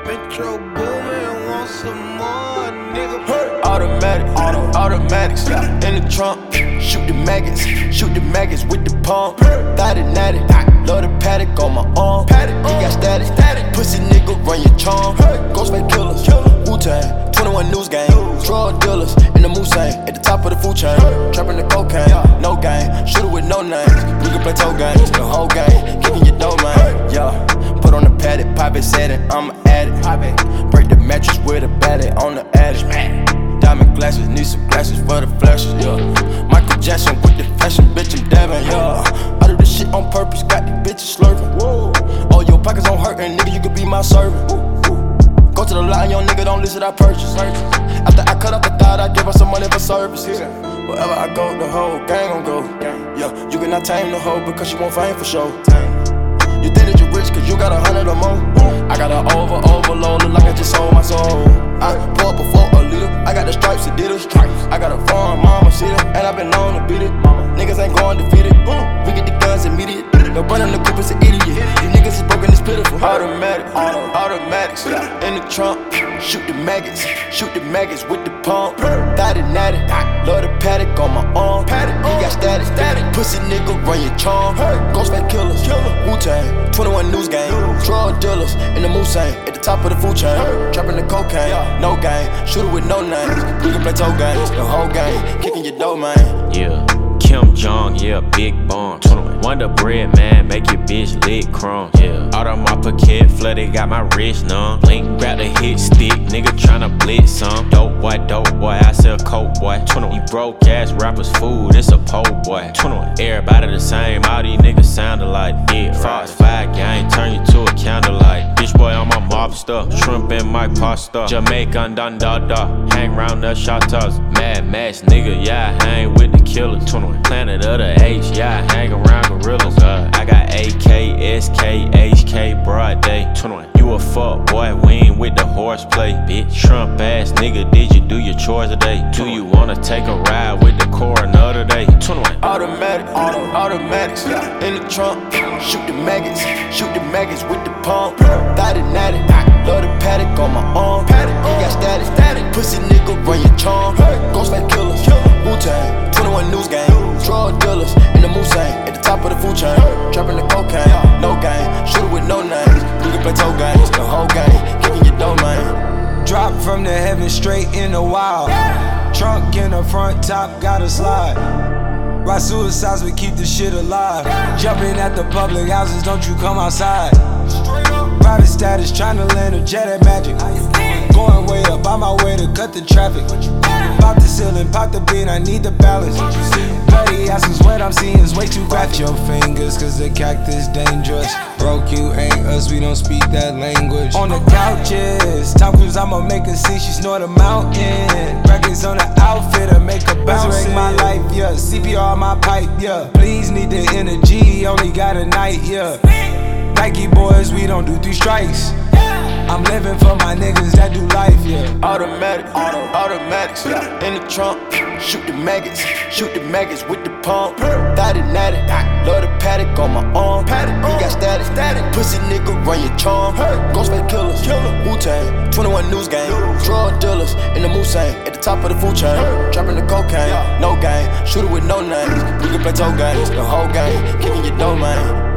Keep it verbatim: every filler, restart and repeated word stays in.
Metro Boomin, want some more, nigga. Automatic, auto, automatics, in the trunk. Shoot the maggots, shoot the maggots with the pump. Thought it natty, love the paddock on my arm. He got static, static. Pussy nigga, run your charm. Ghostface killers, Wu-Tang, twenty-one News Gang. Drug dealers in the Mulsanne, at the top of the food chain. Trapping the cocaine, no game. Shooter with no names. We can play toe games, the whole game. Kicking your dough, man. Yeah. Put on the paddock, pop it, set it, I'm an addict. Break the mattress with a batty on the attic. Diamond glasses, need some glasses for the flashes, yeah. Michael Jackson with the fashion, bitch, I'm dabbing, yeah. I do this shit on purpose, got these bitches slurping. All your pockets on hurtin', nigga, you could be my servant. Go to the line, young nigga, don't listen, I purchase. After I cut up the thought, I give her some money for services. Wherever I go, the whole gang gon' go. Yeah, you cannot tame the hoe because she won't fame for show. You think that you rich cause you got a hundred or more. I got an over, overload, look like I just sold my soul. I pour up before a liter, I got the stripes, Adidas. I got a farm, mama, see it, and I been known to beat it. Niggas ain't going defeated, we get the guns immediate. No running the coupe is an idiot, these niggas is broken, it's pitiful. Automatic, auto, automatics, in the trunk. Shoot the maggots, shoot the maggots with the pump. Thought it natty, love the paddock on my arm. He got static, static. Pussy nigga, run your charm. Ghostface killers, Wu-Tang, twenty-one News Gang. Drug dealers in the Mulsanne, at the top of the food chain. Trapping the cocaine, no game. Shooter with no names. We can play toe games, the whole game. Kicking your dough, man. Yeah. Kim Jong, yeah, big bomb. Wonder bread, man, make your bitch lick crumb. Yeah, out of my pocket, flooded, got my wrist numb. Blink, grab the hit stick, nigga tryna blitz some. Dope boy, dope boy, I sell coke boy. You broke ass rappers food, it's a po boy. Everybody the same, all these niggas sound alike. Yeah, Fox five gang, turn you to a candlelight. Bitch boy on my mobster, shrimp in my pasta. Jamaican dun da da, hang round the shotters. Mad Max, nigga, yeah, I hang with the killers. Planet of the H, yeah, I hang around gorillas. Uh, I got A K, S K, H K, broad day. You a fuck boy, we ain't with the horseplay. Bitch, Trump ass nigga, did you do your chores today? Do you wanna take a ride with the coroner today? Automatic, auto, automatics, in the trunk. Shoot the maggots, shoot the maggots with the pump. Thought it natty, love the paddock on my arm. He got static, static. Pussy nigga, run your charm. Ghostface killers, Wu-Tang, twenty-one News Gang. Drug dealers in the Mulsanne, at the top of the food chain. Trapping the cocaine, no game. Shooter with no names. We can play toe games, the whole game. Kicking your dough, man. Drop from the heavens straight in the wild. Trunk in the front, top gotta slide. Ride suicides, we keep the shit alive. Jumping at the public houses, don't you come outside. Private status, tryna land a jet at Magic. Going way up, on my way to cut the traffic. Pop the ceiling, pop the beat, I need the balance. Bloody asses, what I'm seeing is way too graphic. Your fingers, cause the cactus dangerous. Broke, you ain't us, we don't speak that language. On the couches, Tom Cruise, I'ma make her see she snort a mountain. Records on the outfit, I make her bounce. Resurrect my life, yeah, C P R my pipe, yeah. Please need the energy, only got a night, yeah. Nike boys, we don't do three strikes. I'm living for my niggas that do life, yeah. Automatic, auto, automatics, in the trunk. Shoot the maggots, shoot the maggots with the pump. Thought it natty, love the paddock on my arm. He got static, static. Pussy nigga, run your charm. Ghostface killers, Wu-Tang, twenty-one News Gang. Drug dealers in the Mulsanne, at the top of the food chain. Trapping the cocaine, no game. Shooter with no names. We can play toe games, the whole game. Kicking your dough, man.